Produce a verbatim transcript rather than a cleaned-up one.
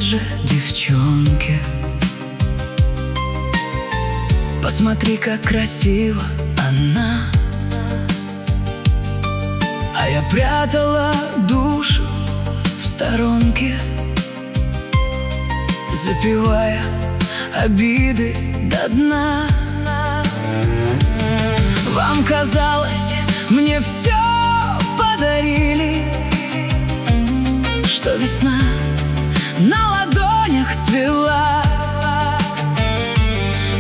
вот же девчонке. Посмотри, как красиво она. А я прятала душу в сторонке, запивая обиды до дна. Вам казалось, мне все подарили, что весна на ладонях цвела.